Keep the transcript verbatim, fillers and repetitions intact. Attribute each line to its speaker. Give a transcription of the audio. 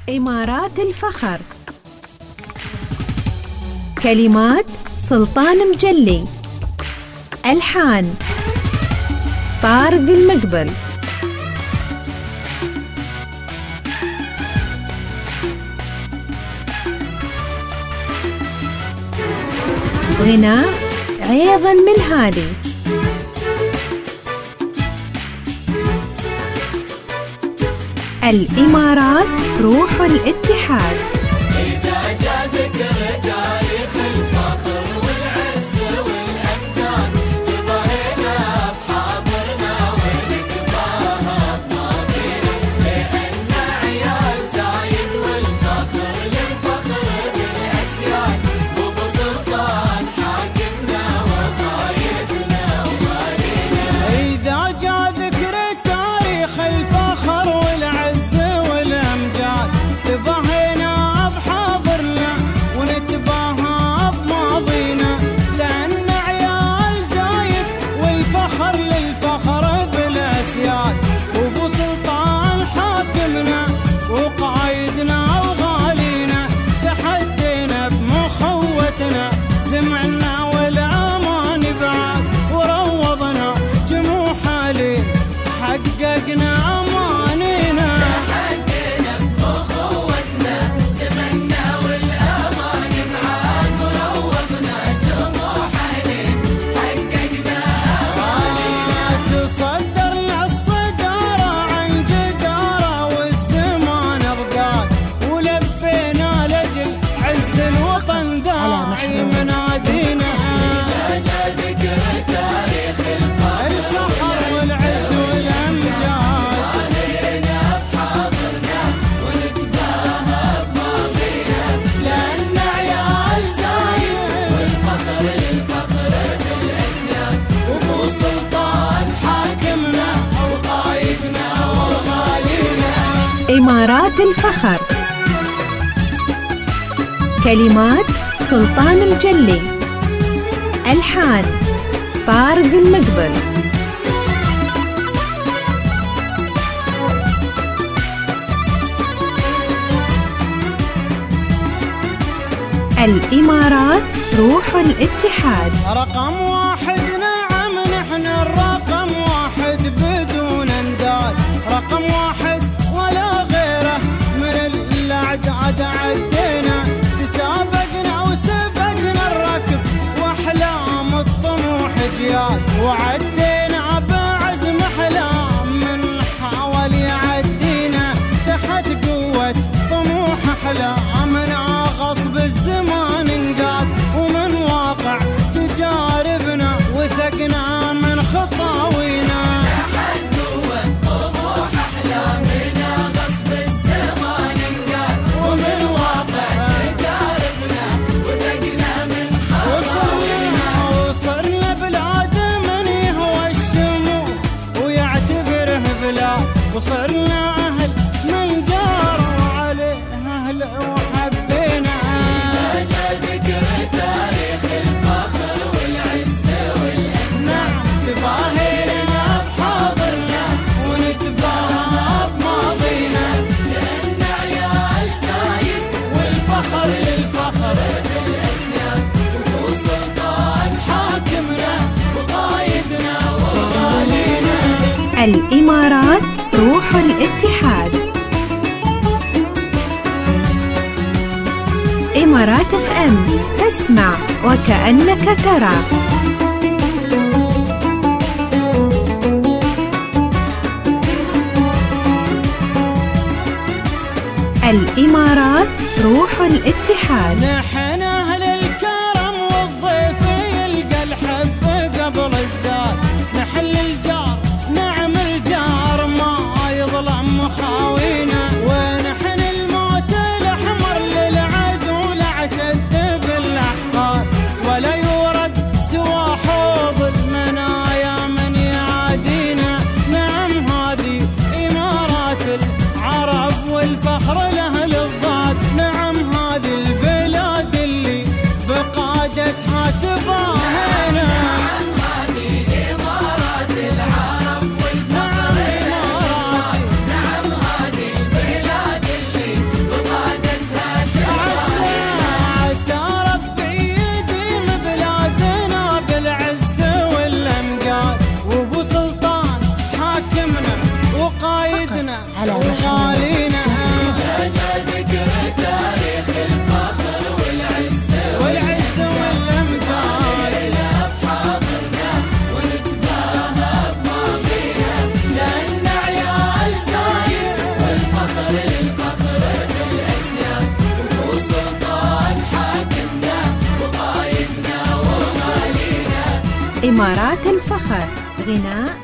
Speaker 1: إمارات الفخر. كلمات سلطان مجلي، ألحان طارق المقبل. غناء عيض المنهالي. الإمارات روح الاتحاد.
Speaker 2: إذا جاء ذكر تاريخ الفخر والعز والأمجاد تبهينا بحاضرنا ونتباهى بماضينا، لأن عيال زايد والفخر للفخر بالأسياد، وبسلطان حاكمنا وقايدنا ووالينا.
Speaker 3: إذا جاء ذكر تاريخ الفخر والعز والأمجاد تبهينا بحاضرنا ونتباهى بماضينا، لأن عيال زايد والفخر للفخر بالأسياد، وبو سلطان حاكمنا وقايدنا وغالينا، تحدينا بمخوتنا زمعنا والأمان بعد، وروضنا جموح عليه حققنا أمانينا.
Speaker 2: تحدينا بأخوتنا زمنا والأمان معاك، وروضنا جموح أهلين حققنا أمانينا.
Speaker 3: تصدرنا الصدارة عن جدارة والزمان ضقات، ولبينا لجل عز الوطن داعي منادينا.
Speaker 2: إذا جاء ذكر تاريخ الفخر
Speaker 3: الفخر والعز والأمجاد
Speaker 2: علينا بحاضرنا ونتباهى بماضينا، لأن عيال زايد والفخر للفخر بالأسياد، وبو سلطان حاكمنا وقايدنا وغالينا.
Speaker 1: إمارات الفخر. كلمات سلطان مجلي، ألحان طارق المقبل. الإمارات روح الاتحاد.
Speaker 3: رقم واحد نعم نحن الرقم واحد بدون انداد، رقم واحد ولا غيره من الأعداد عدينا، تسابقنا وسبقنا الركب وأحلام الطموح جياد، وعدينا بعزم أحلام من حاول يعدينا، تحت قوة طموح أحلامنا غصب الزمان انقاد، ومن واقع تجاربنا وثقنا من خطاوينا.
Speaker 2: تحت قوة طموح أحلامنا غصب الزمان انقاد، ومن واقع تجاربنا وثقنا من خطاوينا.
Speaker 3: وصرنا بلاد من يهوى الشموخ ويعتبره بلاد، وصرنا أهل من جاروا عليه أهل وحبينا.
Speaker 2: إذا جاء ذكر تاريخ الفخر والعز والأمجاد
Speaker 3: نعم
Speaker 2: تباهينا بحاضرنا ونتباهى بماضينا، لأن عيال زايد والفخر للفخر بالأسياد، وبو سلطان حاكمنا وقايدنا وغالينا.
Speaker 1: الإمارات روح الاتحاد. إمارات اف ام، تسمع وكأنك ترى. الإمارات روح الاتحاد.
Speaker 3: نحن أهل الكرم والضيف يلقى الحب قبل الزاد، نحل الجار نعم الجار ما يظلم مخاوينا، ونحن الموت الأحمر للعدو لا اعتد بالأحقاد، ولا يورد سوى حوض المنايا من يعادينا. نعم هذه إمارات العرب والفخر لأهل الضاد، نعم هذه البلاد اللي
Speaker 1: على محمد.
Speaker 2: ذكر تاريخ الفخر والعز
Speaker 3: والعز والامجاد
Speaker 2: بحاضرنا ونتباهى بماضينا، لأن عيال زايد والفخر للفخر بالأسياد، وسلطان حاكمنا وقايدنا ومالينا.
Speaker 1: إمارات الفخر، غناء